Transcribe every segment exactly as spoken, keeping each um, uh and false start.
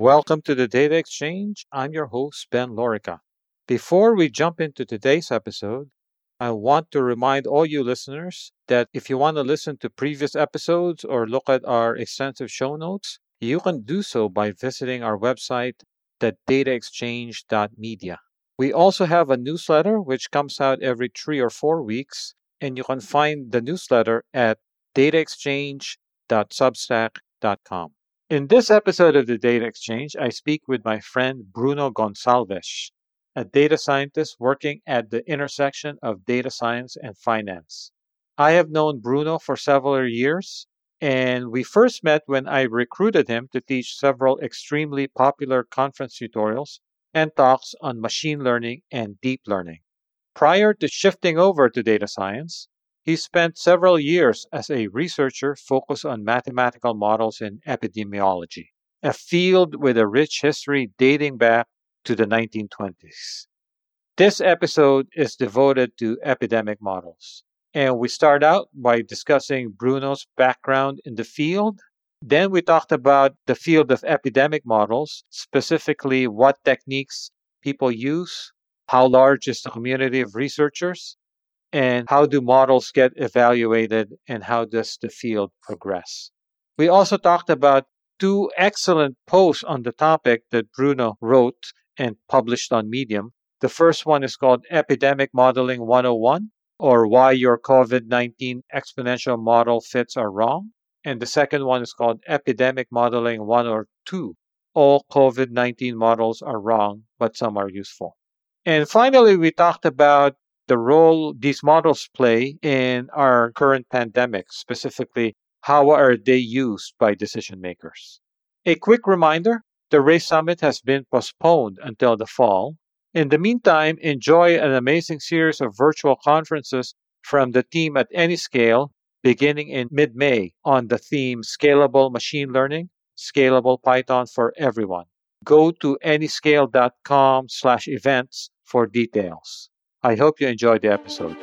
Welcome to the Data Exchange. I'm your host, Ben Lorica. Before we jump into today's episode, I want to remind all you listeners that if you want to listen to previous episodes or look at our extensive show notes, you can do so by visiting our website, the data exchange dot media. We also have a newsletter which comes out every three or four weeks, and you can find the newsletter at data exchange dot substack dot com. In this episode of the Data Exchange, I speak with my friend Bruno Gonçalves, a data scientist working at the intersection of data science and finance. I have known Bruno for several years, and we first met when I recruited him to teach several extremely popular conference tutorials and talks on machine learning and deep learning. Prior to shifting over to data science, he spent several years as a researcher focused on mathematical models in epidemiology, a field with a rich history dating back to the nineteen twenties. This episode is devoted to epidemic models, and we start out by discussing Bruno's background in the field. Then we talked about the field of epidemic models, specifically what techniques people use, how large is the community of researchers, and how do models get evaluated, and how does the field progress. We also talked about two excellent posts on the topic that Bruno wrote and published on Medium. The first one is called Epidemic Modeling one oh one, or Why Your COVID nineteen Exponential Model Fits Are Wrong. And the second one is called Epidemic Modeling one oh two, All COVID nineteen Models Are Wrong, but Some Are Useful. And finally, we talked about the role these models play in our current pandemic, specifically how are they used by decision makers. A quick reminder, the RACE Summit has been postponed until the fall. In the meantime, enjoy an amazing series of virtual conferences from the team at Anyscale beginning in mid-May on the theme Scalable Machine Learning, Scalable Python for Everyone. Go to anyscale.com slash events for details. I hope you enjoyed the episode.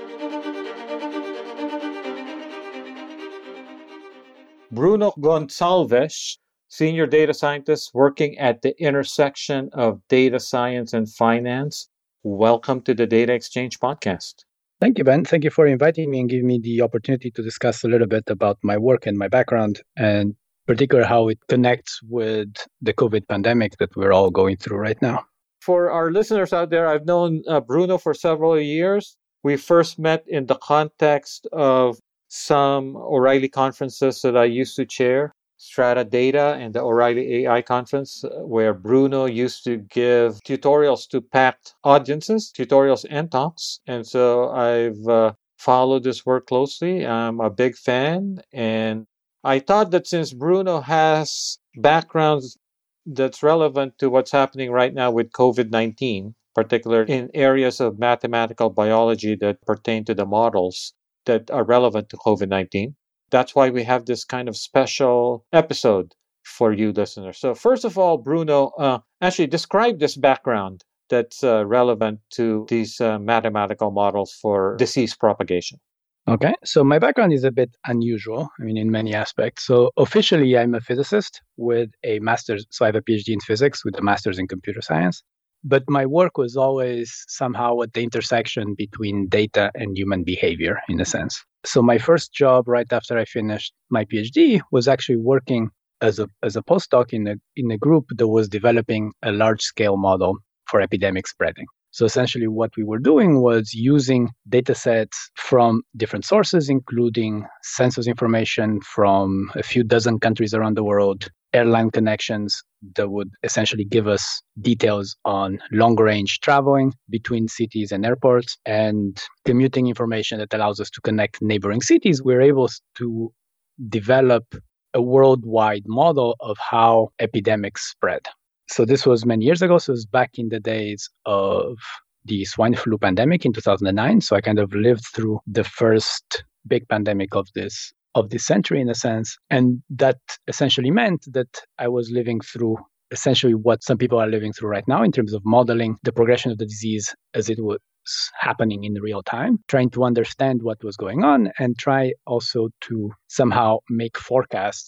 Bruno Gonçalves, Senior Data Scientist working at the intersection of data science and finance. Welcome to the Data Exchange podcast. Thank you, Ben. Thank you for inviting me and giving me the opportunity to discuss a little bit about my work and my background, and particularly how it connects with the COVID pandemic that we're all going through right now. For our listeners out there, I've known uh, Bruno for several years. We first met in the context of some O'Reilly conferences that I used to chair, Strata Data and the O'Reilly A I conference, where Bruno used to give tutorials to packed audiences, tutorials and talks. And so I've uh, followed this work closely. I'm a big fan. And I thought that since Bruno has backgrounds that's relevant to what's happening right now with COVID nineteen, particularly in areas of mathematical biology that pertain to the models that are relevant to COVID nineteen. That's why we have this kind of special episode for you listeners. So first of all, Bruno, uh, actually describe this background that's uh, relevant to these uh, mathematical models for disease propagation. Okay, so my background is a bit unusual, I mean, in many aspects. So officially, I'm a physicist with a master's, so I have a PhD in physics with a master's in computer science. But my work was always somehow at the intersection between data and human behavior, in a sense. So my first job right after I finished my PhD was actually working as a as a postdoc in a in a group that was developing a large-scale model for epidemic spreading. So essentially what we were doing was using data sets from different sources, including census information from a few dozen countries around the world, airline connections that would essentially give us details on long-range traveling between cities and airports, and commuting information that allows us to connect neighboring cities. We're able to develop a worldwide model of how epidemics spread. So this was many years ago. So it was back in the days of the swine flu pandemic in two thousand nine. So I kind of lived through the first big pandemic of this of this century, in a sense. And that essentially meant that I was living through essentially what some people are living through right now in terms of modeling the progression of the disease as it was happening in real time, trying to understand what was going on and try also to somehow make forecasts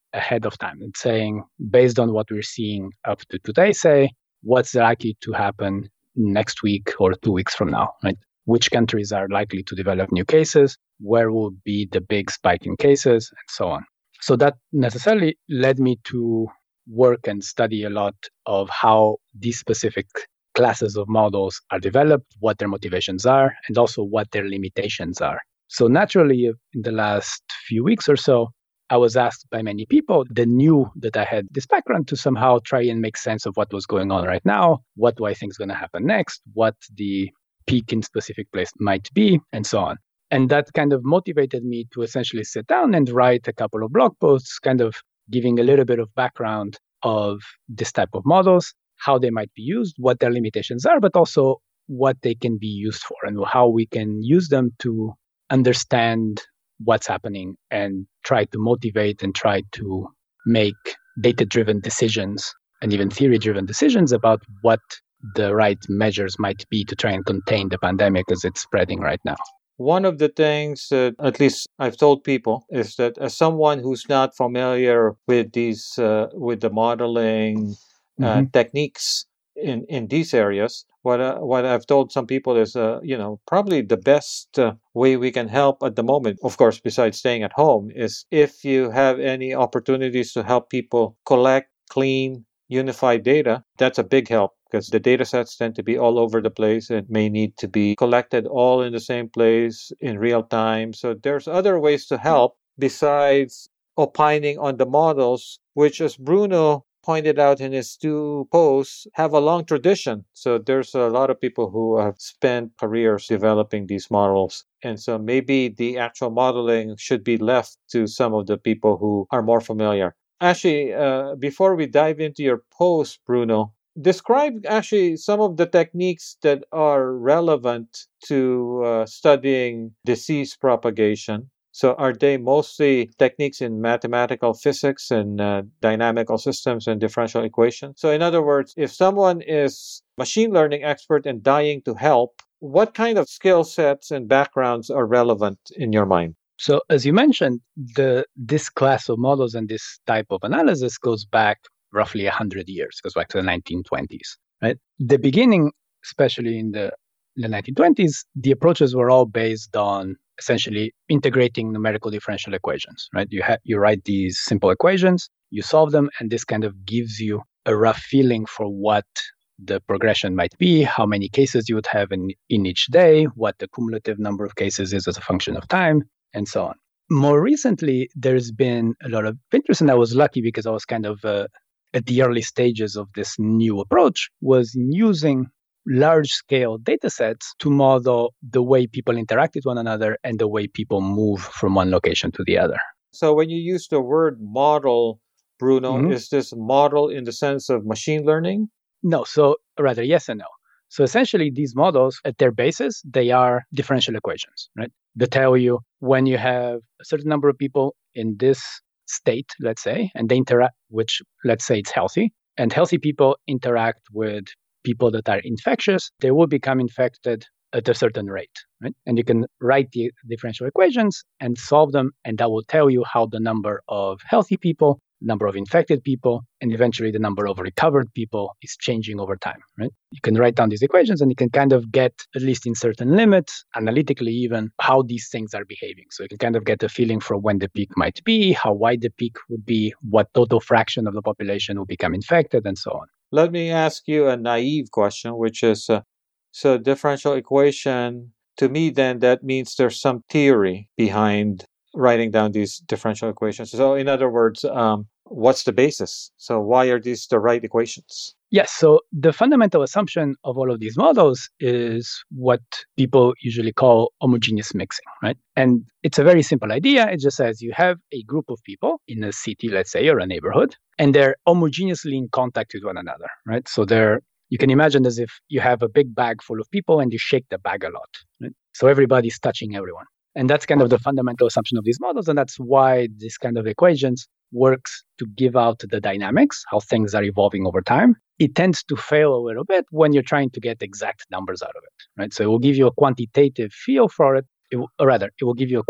ahead of time and saying, based on what we're seeing up to today, say, what's likely to happen next week or two weeks from now, right? Which countries are likely to develop new cases? Where will be the big spike in cases, and so on. So that necessarily led me to work and study a lot of how these specific classes of models are developed, what their motivations are, and also what their limitations are. So naturally, in the last few weeks or so, I was asked by many people that knew that I had this background to somehow try and make sense of what was going on right now, what do I think is going to happen next, what the peak in specific place might be, and so on. And that kind of motivated me to essentially sit down and write a couple of blog posts, kind of giving a little bit of background of this type of models, how they might be used, what their limitations are, but also what they can be used for and how we can use them to understand what's happening and try to motivate and try to make data-driven decisions and even theory-driven decisions about what the right measures might be to try and contain the pandemic as it's spreading right now. One of the things that at least I've told people is that as someone who's not familiar with these, uh, with the modeling uh, mm-hmm. techniques in, in these areas, what uh, what I've told some people is, uh, you know, probably the best uh, way we can help at the moment, of course, besides staying at home, is if you have any opportunities to help people collect, clean, unified data, that's a big help. Because the data sets tend to be all over the place. It may need to be collected all in the same place in real time. So there's other ways to help besides opining on the models, which, as Bruno pointed out in his two posts, have a long tradition. So there's a lot of people who have spent careers developing these models. And so maybe the actual modeling should be left to some of the people who are more familiar. Actually, uh, before we dive into your post, Bruno, describe actually some of the techniques that are relevant to uh, studying disease propagation. So are they mostly techniques in mathematical physics and uh, dynamical systems and differential equations? So in other words, if someone is machine learning expert and dying to help, what kind of skill sets and backgrounds are relevant in your mind? So as you mentioned, the this class of models and this type of analysis goes back roughly one hundred years, goes back to the nineteen twenties, right? The beginning, especially in the, in the nineteen twenties, the approaches were all based on essentially integrating numerical differential equations, right? You ha- you write these simple equations, you solve them, and this kind of gives you a rough feeling for what the progression might be, how many cases you would have in, in each day, what the cumulative number of cases is as a function of time, and so on. More recently, there's been a lot of interest, and I was lucky because I was kind of uh, at the early stages of this new approach, was using large-scale data sets to model the way people interact with one another and the way people move from one location to the other. So when you use the word model, Bruno, mm-hmm. is this model in the sense of machine learning? No, so rather yes and no. So essentially, these models, at their basis, they are differential equations, right? They tell you when you have a certain number of people in this state, let's say, and they interact, which let's say it's healthy, and healthy people interact with people that are infectious, they will become infected at a certain rate, right? And you can write the differential equations and solve them, and that will tell you how the number of healthy people, number of infected people, and eventually the number of recovered people is changing over time, right? You can write down these equations and you can kind of get, at least in certain limits, analytically even, how these things are behaving. So you can kind of get a feeling for when the peak might be, how wide the peak would be, what total fraction of the population will become infected, and so on. Let me ask you a naive question, which is, uh, so differential equation, to me then that means there's some theory behind writing down these differential equations. So in other words, um, what's the basis? So why are these the right equations? Yes, so the fundamental assumption of all of these models is what people usually call homogeneous mixing, right? And it's a very simple idea. It just says you have a group of people in a city, let's say, or a neighborhood, and they're homogeneously in contact with one another, right? So they're, you can imagine as if you have a big bag full of people and you shake the bag a lot, right? So everybody's touching everyone. And that's kind of the fundamental assumption of these models. And that's why this kind of equations works to give out the dynamics, how things are evolving over time. It tends to fail a little bit when you're trying to get exact numbers out of it, right? So it will give you a quantitative feel for it, it will, or rather, it will give you a quanti-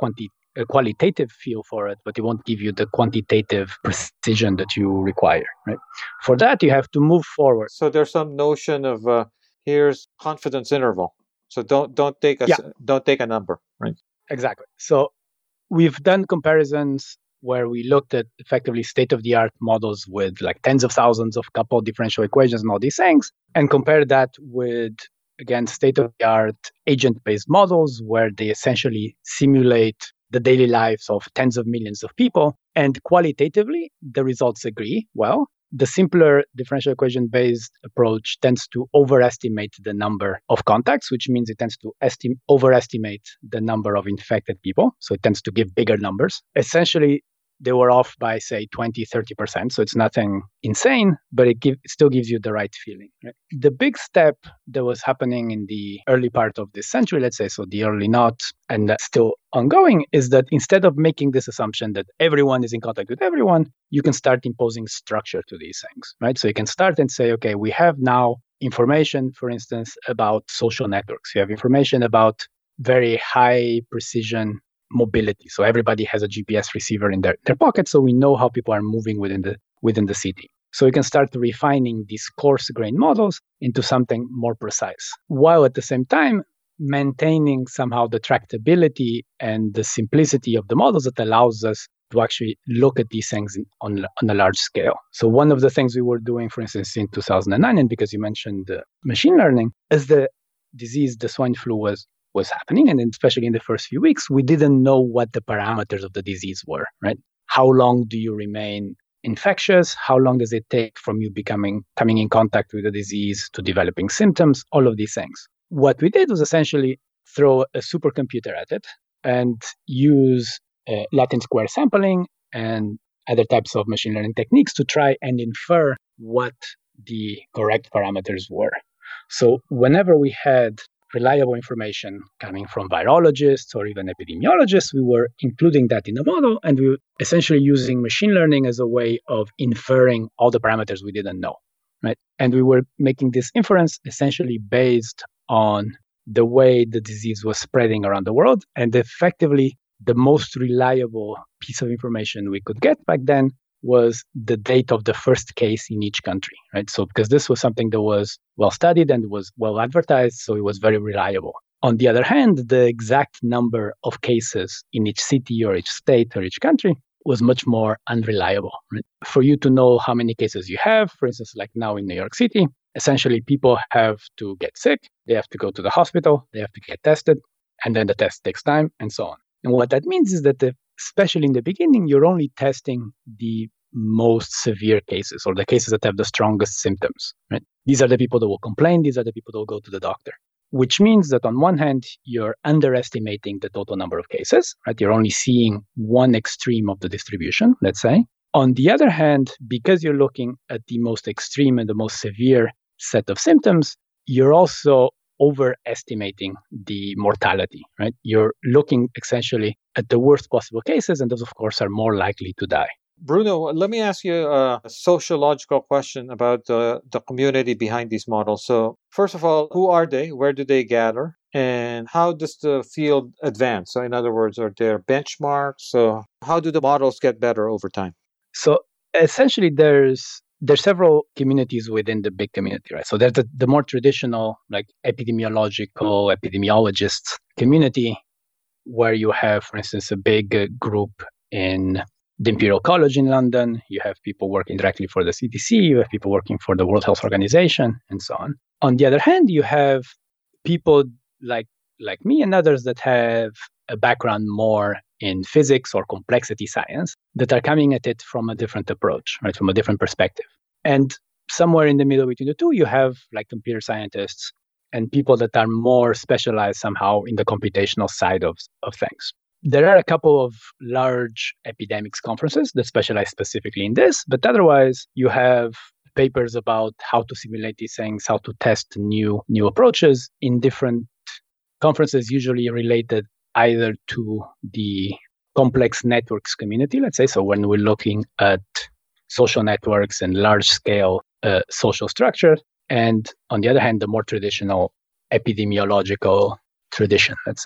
a qualitative feel for it, but it won't give you the quantitative precision that you require, right? For that, you have to move forward. So there's some notion of uh, here's confidence interval. So don't don't take a Yeah. don't take a number, right? Exactly. So we've done comparisons where we looked at effectively state-of-the-art models with like tens of thousands of coupled differential equations and all these things, and compared that with, again, state-of-the-art agent-based models where they essentially simulate the daily lives of tens of millions of people. And qualitatively, the results agree well. The simpler differential equation-based approach tends to overestimate the number of contacts, which means it tends to esti- overestimate the number of infected people. So it tends to give bigger numbers. Essentially, they were off by, say, twenty, thirty percent. So it's nothing insane, but it, give, it still gives you the right feeling. Right? The big step that was happening in the early part of this century, let's say, so the early noughts, and that's still ongoing, is that instead of making this assumption that everyone is in contact with everyone, you can start imposing structure to these things, right? So you can start and say, okay, we have now information, for instance, about social networks. You have information about very high precision mobility. So everybody has a G P S receiver in their, their pocket, so we know how people are moving within the within the city. So we can start refining these coarse-grained models into something more precise, while at the same time maintaining somehow the tractability and the simplicity of the models that allows us to actually look at these things in, on, on a large scale. So one of the things we were doing, for instance, in two thousand nine, and because you mentioned uh, machine learning, as the disease, the swine flu was was happening, and especially in the first few weeks, we didn't know what the parameters of the disease were, right? How long do you remain infectious? How long does it take from you becoming coming in contact with the disease to developing symptoms? All of these things. What we did was essentially throw a supercomputer at it and use uh, Latin square sampling and other types of machine learning techniques to try and infer what the correct parameters were. So whenever we had reliable information coming from virologists or even epidemiologists, we were including that in the model, and we were essentially using machine learning as a way of inferring all the parameters we didn't know, right? And we were making this inference essentially based on the way the disease was spreading around the world, and effectively the most reliable piece of information we could get back then was the date of the first case in each country, right? So because this was something that was well studied and was well advertised, so it was very reliable. On the other hand, the exact number of cases in each city or each state or each country was much more unreliable, right? For you to know how many cases you have, for instance, like now in New York City, essentially people have to get sick, they have to go to the hospital, they have to get tested, and then the test takes time, and so on. And what that means is that the especially in the beginning, you're only testing the most severe cases or the cases that have the strongest symptoms, right? These are the people that will complain. These are the people that will go to the doctor, which means that on one hand, you're underestimating the total number of cases, right? You're only seeing one extreme of the distribution, let's say. On the other hand, because you're looking at the most extreme and the most severe set of symptoms, you're also overestimating the mortality, right? You're looking essentially at the worst possible cases, and those, of course, are more likely to die. Bruno, let me ask you a sociological question about the, the community behind these models. So, first of all, who are they? Where do they gather? And how does the field advance? So, in other words, are there benchmarks? So, how do the models get better over time? So, essentially, there's There's several communities within the big community, right? So there's the, the more traditional, like epidemiological, epidemiologists community, where you have, for instance, a big uh, group in the Imperial College in London. You have people working directly for the C D C. You have people working for the World Health Organization, and so on. On the other hand, you have people like like me and others that have a background more in physics or complexity science that are coming at it from a different approach, right, from a different perspective. And somewhere in the middle between the two, you have like computer scientists and people that are more specialized somehow in the computational side of, of things. There are a couple of large epidemics conferences that specialize specifically in this, but otherwise you have papers about how to simulate these things, how to test new new approaches in different conferences, usually related either to the complex networks community, let's say. So when we're looking at social networks and large-scale uh, social structures, and on the other hand, the more traditional epidemiological tradition, let's say.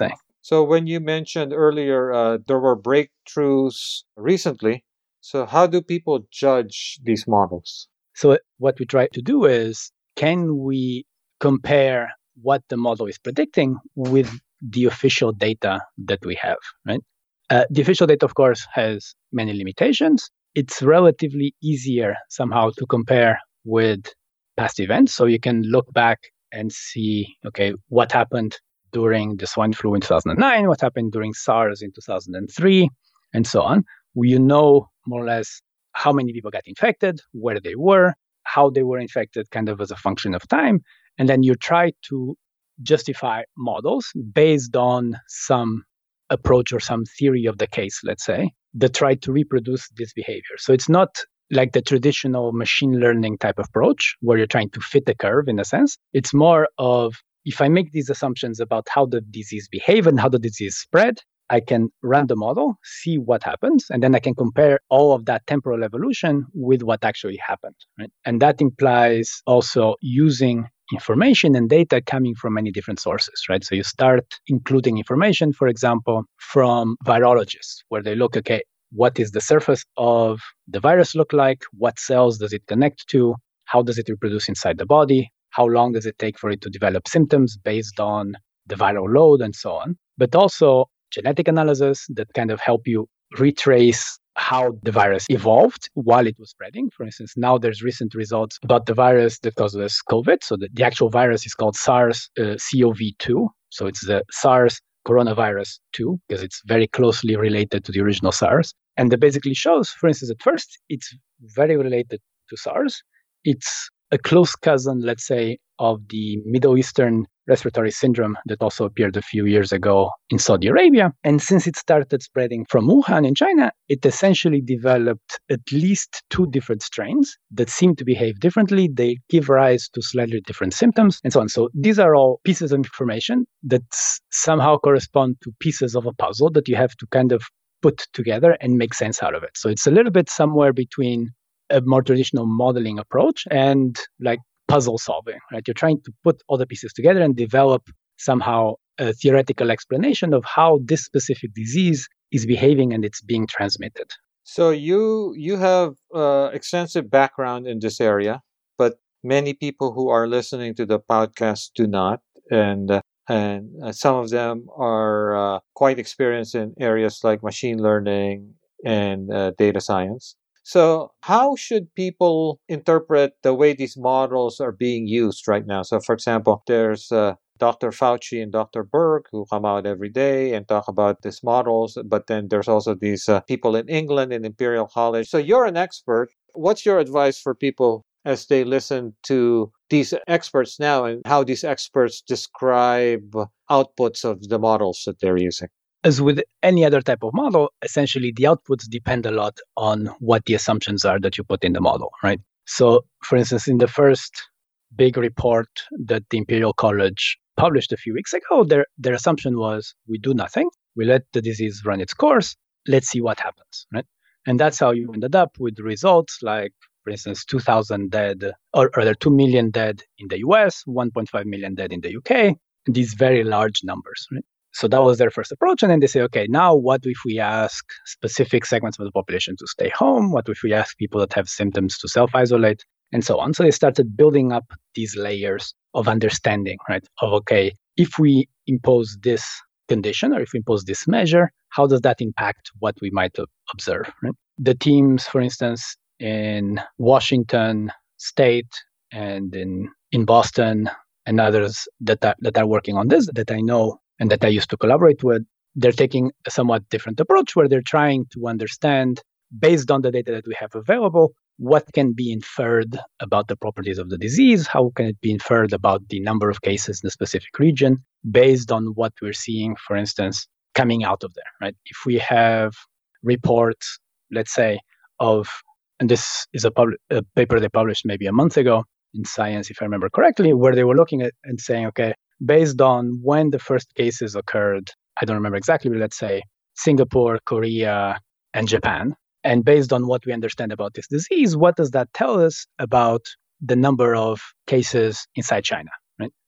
So when you mentioned earlier uh, there were breakthroughs recently, so how do people judge these models? So what we try to do is, can we compare what the model is predicting with the official data that we have, right? Uh, the official data, of course, has many limitations. It's relatively easier somehow to compare with past events. So you can look back and see, okay, what happened during the swine flu in two thousand nine, what happened during SARS in two thousand three, and so on. You know more or less how many people got infected, where they were, how they were infected kind of as a function of time. And then you try to justify models based on some approach or some theory of the case, let's say, that try to reproduce this behavior. So it's not like the traditional machine learning type approach where you're trying to fit a curve in a sense. It's more of, if I make these assumptions about how the disease behave and how the disease spread, I can run the model, see what happens, and then I can compare all of that temporal evolution with what actually happened. Right? And that implies also using information and data coming from many different sources, right? So you start including information, for example, from virologists, where they look, okay, what is the surface of the virus look like? What cells does it connect to? How does it reproduce inside the body? How long does it take for it to develop symptoms based on the viral load and so on? But also genetic analysis that kind of help you retrace how the virus evolved while it was spreading. For instance, now there's recent results about the virus that causes COVID. So the, the actual virus is called SARS uh, C O V two. So it's the SARS coronavirus two, because it's very closely related to the original SARS. And that basically shows, for instance, at first, it's very related to SARS. It's a close cousin, let's say, of the Middle Eastern respiratory syndrome that also appeared a few years ago in Saudi Arabia. And since it started spreading from Wuhan in China, it essentially developed at least two different strains that seem to behave differently. They give rise to slightly different symptoms and so on. So these are all pieces of information that somehow correspond to pieces of a puzzle that you have to kind of put together and make sense out of it. So it's a little bit somewhere between a more traditional modeling approach and like puzzle solving, right? You're trying to put all the pieces together and develop somehow a theoretical explanation of how this specific disease is behaving and it's being transmitted. So you you have uh, extensive background in this area, but many people who are listening to the podcast do not, and uh, and uh, some of them are uh, quite experienced in areas like machine learning and uh, data science. So how should people interpret the way these models are being used right now? So, for example, there's uh, Doctor Fauci and Doctor Berg who come out every day and talk about these models, but then there's also these uh, people in England in Imperial College. So you're an expert. What's your advice for people as they listen to these experts now and how these experts describe outputs of the models that they're using? As with any other type of model, essentially the outputs depend a lot on what the assumptions are that you put in the model, right? So, for instance, in the first big report that the Imperial College published a few weeks ago, their, their assumption was we do nothing, we let the disease run its course, let's see what happens, right? And that's how you ended up with results like, for instance, two thousand dead, or rather two million dead in the U S, one point five million dead in the U K, these very large numbers, right? So that was their first approach. And then they say, okay, now what if we ask specific segments of the population to stay home? What if we ask people that have symptoms to self-isolate and so on? So they started building up these layers of understanding, right? Of, okay, if we impose this condition or if we impose this measure, how does that impact what we might observe, right? The teams, for instance, in Washington State and in, in Boston and others that are, that are working on this, that I know and that I used to collaborate with, they're taking a somewhat different approach where they're trying to understand, based on the data that we have available, what can be inferred about the properties of the disease, how can it be inferred about the number of cases in a specific region, based on what we're seeing, for instance, coming out of there, right? If we have reports, let's say, of, and this is a, pub- a paper they published maybe a month ago in Science, if I remember correctly, where they were looking at and saying, okay, based on when the first cases occurred, I don't remember exactly, but let's say Singapore, Korea, and Japan. And based on what we understand about this disease, what does that tell us about the number of cases inside China, right?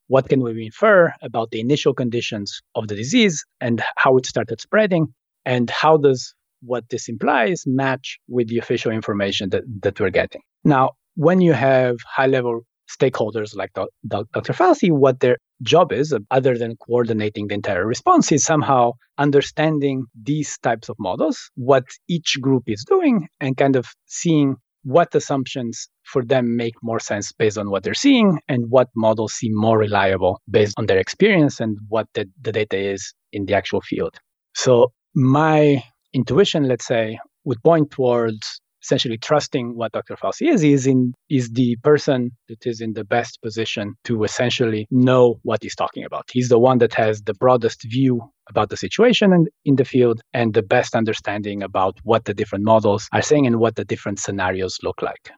what can we infer about the initial conditions of the disease and how it started spreading, and how does what this implies match with the official information that, that we're getting. Now, when you have high-level stakeholders like Doctor Fauci, what their job is, other than coordinating the entire response, is somehow understanding these types of models, what each group is doing, and kind of seeing what assumptions for them make more sense based on what they're seeing, and what models seem more reliable based on their experience and what the, the data is in the actual field. So my intuition, let's say, would point towards essentially trusting what Doctor Fauci is, is, in, is the person that is in the best position to essentially know what he's talking about. He's the one that has the broadest view about the situation in, in the field and the best understanding about what the different models are saying and what the different scenarios look like.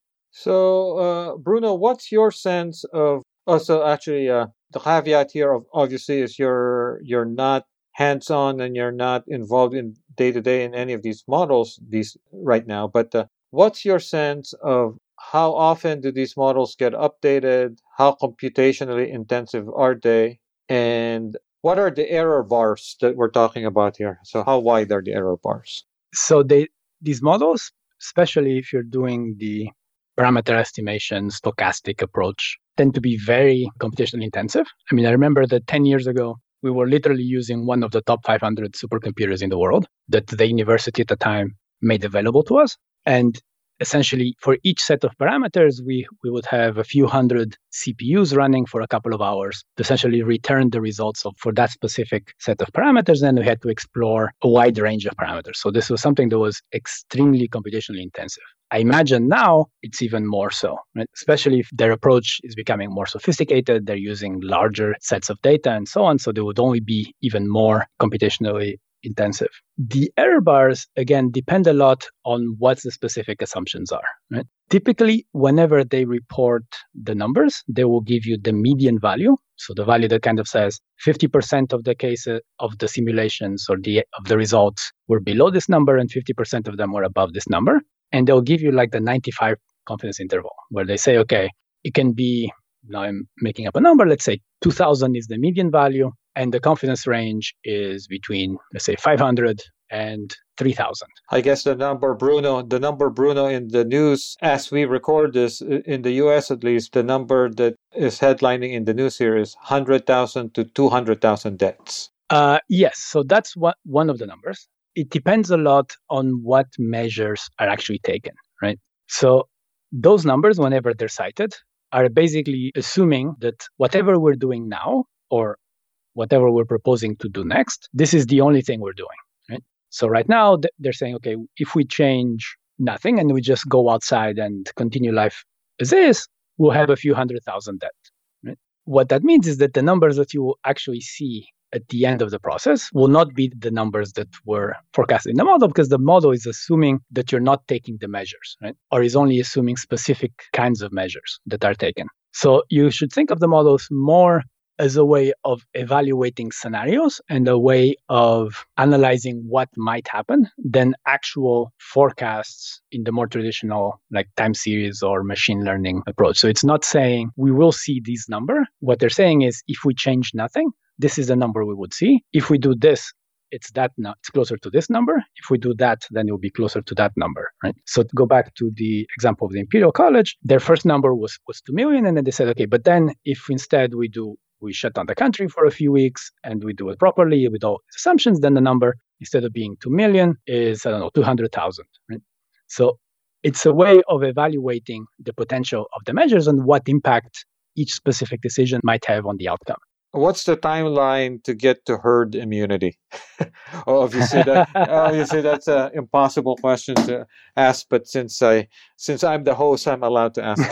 So, uh, Bruno, what's your sense of, also actually, uh, the caveat here of obviously is you're, you're not hands-on and you're not involved in day-to-day in any of these models these right now, but uh, what's your sense of how often do these models get updated? How computationally intensive are they? And what are the error bars that we're talking about here? So how wide are the error bars? So they, these models, especially if you're doing the parameter estimation, stochastic approach, tend to be very computationally intensive. I mean, I remember that ten years ago, we were literally using one of the top five hundred supercomputers in the world that the university at the time made available to us. And essentially, for each set of parameters, we, we would have a few hundred C P Us running for a couple of hours to essentially return the results of for that specific set of parameters. And we had to explore a wide range of parameters. So this was something that was extremely computationally intensive. I imagine now it's even more so, right? Especially if their approach is becoming more sophisticated, they're using larger sets of data and so on. So they would only be even more computationally intensive. The error bars, again, depend a lot on what the specific assumptions are, right? Typically, whenever they report the numbers, they will give you the median value. So the value that kind of says fifty percent of the cases of the simulations or the of the results were below this number and fifty percent of them were above this number. And they'll give you like the ninety-five confidence interval where they say, okay, it can be, now I'm making up a number, let's say two thousand is the median value, and the confidence range is between, let's say, five hundred and three thousand. I guess the number, Bruno, the number, Bruno, in the news, as we record this, in the U S at least, the number that is headlining in the news here is one hundred thousand to two hundred thousand deaths. Uh, yes, so that's what, one of the numbers. It depends a lot on what measures are actually taken, right? So those numbers, whenever they're cited, are basically assuming that whatever we're doing now or whatever we're proposing to do next, this is the only thing we're doing, right? So right now, they're saying, okay, if we change nothing and we just go outside and continue life as is, we'll have a few hundred thousand dead, right? What that means is that the numbers that you will actually see at the end of the process will not be the numbers that were forecasted in the model, because the model is assuming that you're not taking the measures, right? Or is only assuming specific kinds of measures that are taken. So you should think of the models more as a way of evaluating scenarios and a way of analyzing what might happen than actual forecasts in the more traditional like time series or machine learning approach. So it's not saying we will see this number. What they're saying is if we change nothing, this is the number we would see. If we do this, it's that no, it's closer to this number. If we do that, then it will be closer to that number, right? So to go back to the example of the Imperial College, their first number was, was two million. And then they said, okay, but then if instead we do, we shut down the country for a few weeks and we do it properly with all assumptions, then the number, instead of being two million, is, I don't know, two hundred thousand, right? So it's a way of evaluating the potential of the measures and what impact each specific decision might have on the outcome. What's the timeline to get to herd immunity? obviously, that, obviously, that's an impossible question to ask. But since I, since I'm the host, I'm allowed to ask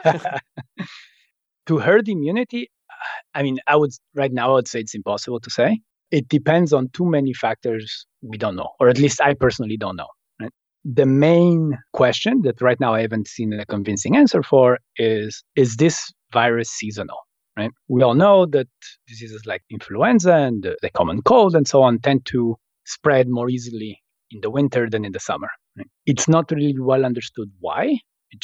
it. To herd immunity, I mean, I would right now I would say it's impossible to say. It depends on too many factors we don't know, or at least I personally don't know. Right? The main question that right now I haven't seen a convincing answer for is: is this virus seasonal? Right? We all know that diseases like influenza and the, the common cold and so on tend to spread more easily in the winter than in the summer. Right? It's not really well understood why. It just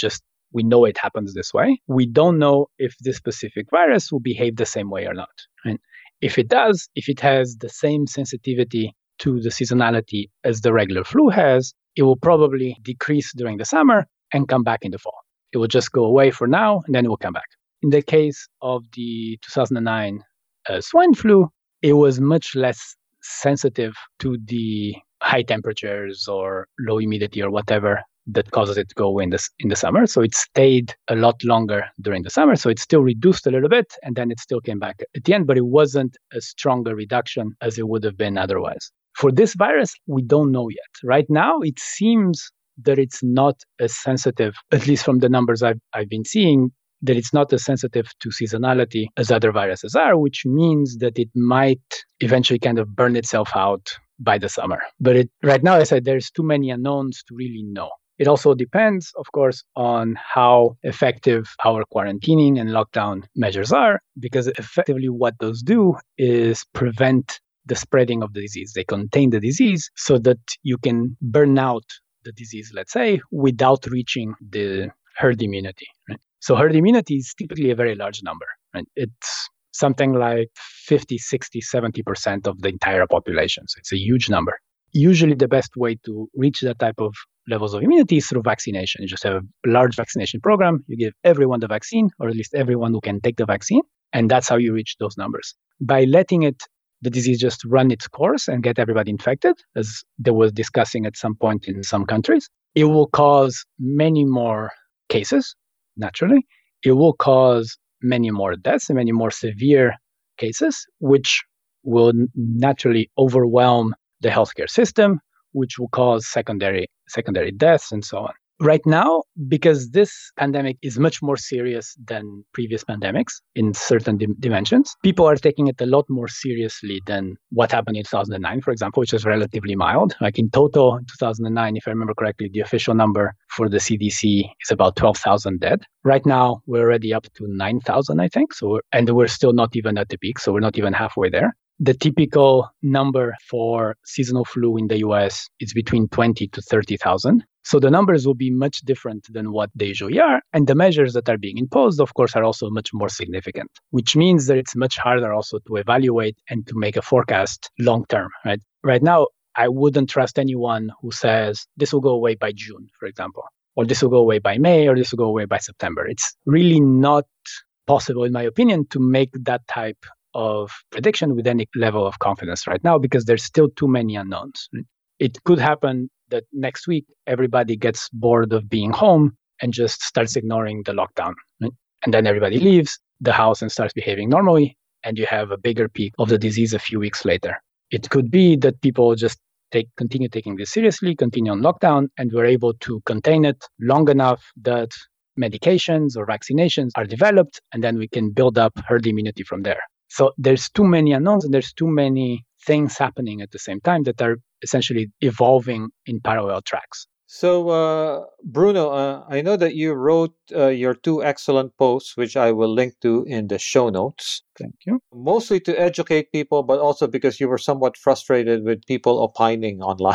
We know it happens this way. We don't know if this specific virus will behave the same way or not. And if it does, if it has the same sensitivity to the seasonality as the regular flu has, it will probably decrease during the summer and come back in the fall. It will just go away for now, and then it will come back. In the case of the two thousand nine uh, swine flu, it was much less sensitive to the high temperatures or low humidity or whatever that causes it to go away in the, in the summer. So it stayed a lot longer during the summer. So it still reduced a little bit, and then it still came back at the end, but it wasn't a stronger reduction as it would have been otherwise. For this virus, we don't know yet. Right now, it seems that it's not as sensitive, at least from the numbers I've, I've been seeing, that it's not as sensitive to seasonality as other viruses are, which means that it might eventually kind of burn itself out by the summer. But it, right now, as I said, there's too many unknowns to really know. It also depends, of course, on how effective our quarantining and lockdown measures are, because effectively what those do is prevent the spreading of the disease. They contain the disease so that you can burn out the disease, let's say, without reaching the herd immunity. Right? So herd immunity is typically a very large number. Right? It's something like fifty, sixty, seventy percent of the entire population. So it's a huge number. Usually the best way to reach that type of levels of immunity is through vaccination. You just have a large vaccination program. You give everyone the vaccine, or at least everyone who can take the vaccine. And that's how you reach those numbers. By letting it, the disease just run its course and get everybody infected, as they were discussing at some point in some countries, it will cause many more cases, naturally. It will cause many more deaths and many more severe cases, which will naturally overwhelm the healthcare system, which will cause secondary secondary deaths and so on. Right now, because this pandemic is much more serious than previous pandemics in certain dim- dimensions, people are taking it a lot more seriously than what happened in two thousand nine, for example, which was relatively mild. Like in total, in two thousand nine, if I remember correctly, the official number for the C D C is about twelve thousand dead. Right now, we're already up to nine thousand, I think. So, we're, and we're still not even at the peak, so we're not even halfway there. The typical number for seasonal flu in the U S is between twenty to thirty thousand. So the numbers will be much different than what they usually are. And the measures that are being imposed, of course, are also much more significant, which means that it's much harder also to evaluate and to make a forecast long term, right? Right now, I wouldn't trust anyone who says this will go away by June, for example, or this will go away by May, or this will go away by September. It's really not possible, in my opinion, to make that type of prediction with any level of confidence right now, because there's still too many unknowns. It could happen that next week everybody gets bored of being home and just starts ignoring the lockdown. Right? And then everybody leaves the house and starts behaving normally, and you have a bigger peak of the disease a few weeks later. It could be that people just take continue taking this seriously, continue on lockdown, and we're able to contain it long enough that medications or vaccinations are developed, and then we can build up herd immunity from there. So there's too many unknowns and there's too many things happening at the same time that are essentially evolving in parallel tracks. So, uh, Bruno, uh, I know that you wrote uh, your two excellent posts, which I will link to in the show notes. Thank you. Mostly to educate people, but also because you were somewhat frustrated with people opining online.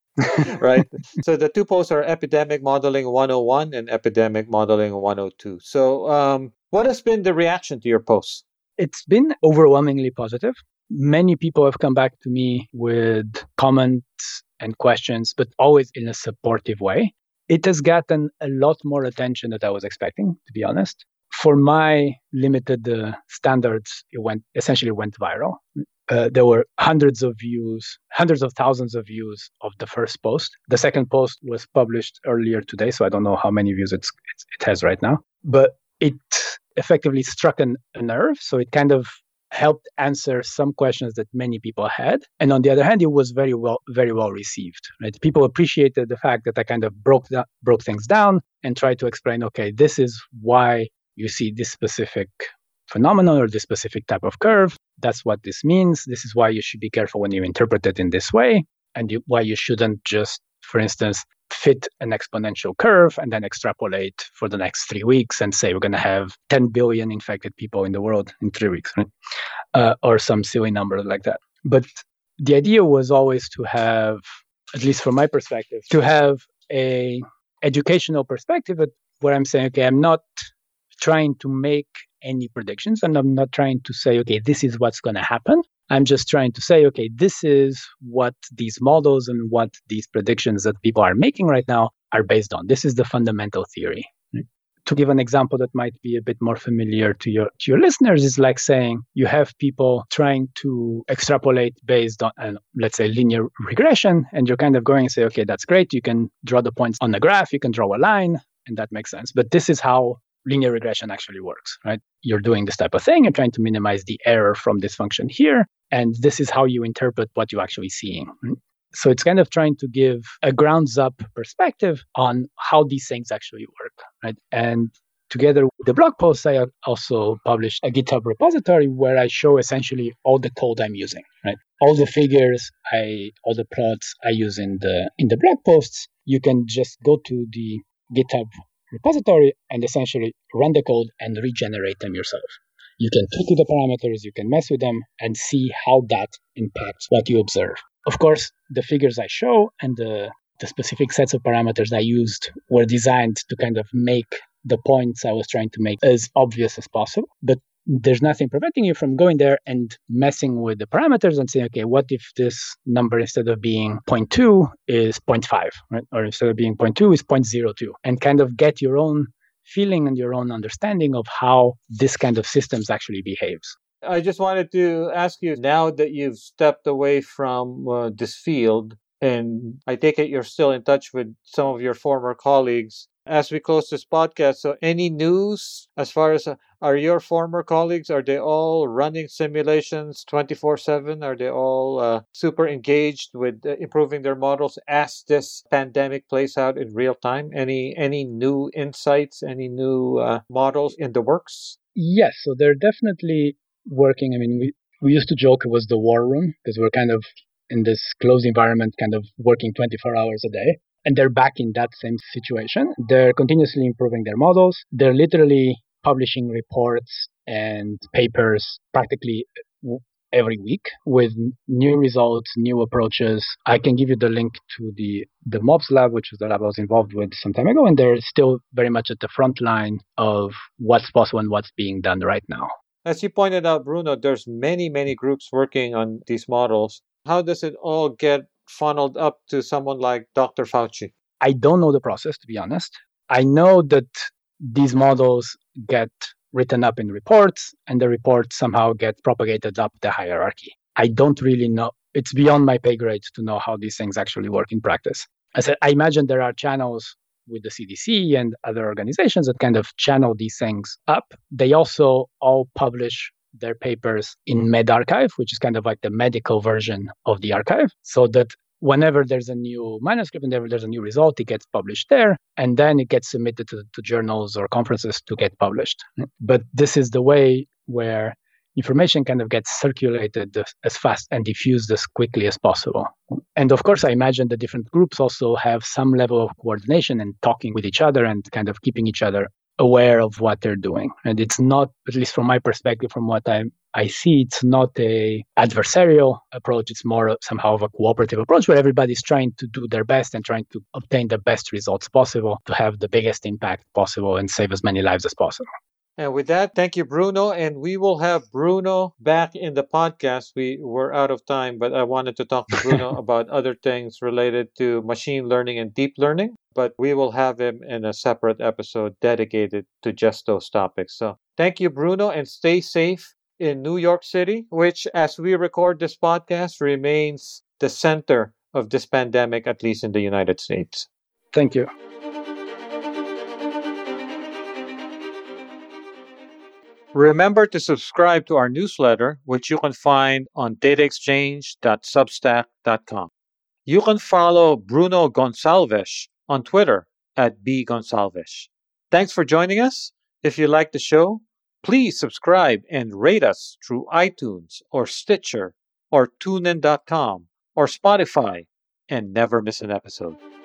Right? So the two posts are Epidemic Modeling one oh one and Epidemic Modeling one oh two. So um, what has been the reaction to your posts? It's been overwhelmingly positive. Many people have come back to me with comments and questions, but always in a supportive way. It has gotten a lot more attention than I was expecting, to be honest. For my limited uh, standards, it went essentially went viral. Uh, there were hundreds of views, hundreds of thousands of views of the first post. The second post was published earlier today, so I don't know how many views it's, it's, it has right now. But it effectively struck an, a nerve, so it kind of helped answer some questions that many people had. And on the other hand, it was very well, very well received. Right? People appreciated the fact that I kind of broke that, broke things down and tried to explain, okay, this is why you see this specific phenomenon or this specific type of curve. That's what this means. This is why you should be careful when you interpret it in this way, and you, why you shouldn't just, for instance, fit an exponential curve and then extrapolate for the next three weeks and say we're going to have ten billion infected people in the world in three weeks, right? Uh, or some silly number like that. But the idea was always to have, at least from my perspective, to have a educational perspective, but where I'm saying, okay, I'm not trying to make any predictions, and I'm not trying to say, okay, this is what's going to happen. I'm just trying to say, okay, this is what these models and what these predictions that people are making right now are based on. This is the fundamental theory. To give an example that might be a bit more familiar to your to your listeners, is like saying you have people trying to extrapolate based on, uh, let's say, linear regression, and you're kind of going and say, okay, that's great. You can draw the points on the graph, you can draw a line, and that makes sense. But this is how linear regression actually works, right? You're doing this type of thing. You're trying to minimize the error from this function here, and this is how you interpret what you're actually seeing. Right? So it's kind of trying to give a grounds up perspective on how these things actually work, right? And together with the blog post, I also published a GitHub repository where I show essentially all the code I'm using, right? All the figures, I, all the plots I use in the in the blog posts. You can just go to the GitHub repository and essentially run the code and regenerate them yourself. You can tweak with the parameters, you can mess with them, and see how that impacts what you observe. Of course, the figures I show and the, the specific sets of parameters I used were designed to kind of make the points I was trying to make as obvious as possible. But there's nothing preventing you from going there and messing with the parameters and saying, okay, what if this number instead of being zero point two is zero point five, right? Or instead of being zero point two is zero point zero two, and kind of get your own feeling and your own understanding of how this kind of systems actually behaves. I just wanted to ask you, now that you've stepped away from uh, this field, and I take it you're still in touch with some of your former colleagues, as we close this podcast, so any news as far as, uh, are your former colleagues, are they all running simulations twenty-four seven? Are they all uh, super engaged with uh, improving their models as this pandemic plays out in real time? Any any new insights, any new uh, models in the works? Yes, so they're definitely working. I mean, we, we used to joke it was the war room because we're kind of in this closed environment, kind of working twenty-four hours a day. And they're back in that same situation. They're continuously improving their models. They're literally publishing reports and papers practically every week with new results, new approaches. I can give you the link to the, the MOBS lab, which is the lab I was involved with some time ago. And they're still very much at the front line of what's possible and what's being done right now. As you pointed out, Bruno, there's many, many groups working on these models. How does it all get funneled up to someone like Doctor Fauci? I don't know the process, to be honest. I know that these models get written up in reports, and the reports somehow get propagated up the hierarchy. I don't really know. It's beyond my pay grade to know how these things actually work in practice. As I, I imagine there are channels with the C D C and other organizations that kind of channel these things up. They also all publish their papers in medRxiv, which is kind of like the medical version of the archive, so that whenever there's a new manuscript, whenever there's a new result, it gets published there, and then it gets submitted to, to journals or conferences to get published. But this is the way where information kind of gets circulated as fast and diffused as quickly as possible. And of course, I imagine the different groups also have some level of coordination and talking with each other and kind of keeping each other aware of what they're doing. And it's not, at least from my perspective, from what I I see, it's not a adversarial approach. It's more somehow of a cooperative approach where everybody's trying to do their best and trying to obtain the best results possible to have the biggest impact possible and save as many lives as possible. And with that, thank you, Bruno. And we will have Bruno back in the podcast. We were out of time, but I wanted to talk to Bruno about other things related to machine learning and deep learning. But we will have him in a separate episode dedicated to just those topics. So thank you, Bruno, and stay safe in New York City, which, as we record this podcast, remains the center of this pandemic, at least in the United States. Thank you. Remember to subscribe to our newsletter, which you can find on data exchange dot substack dot com. You can follow Bruno Gonçalves on Twitter at b gonçalves. Thanks for joining us. If you like the show, please subscribe and rate us through iTunes or Stitcher or tune in dot com or Spotify, and never miss an episode.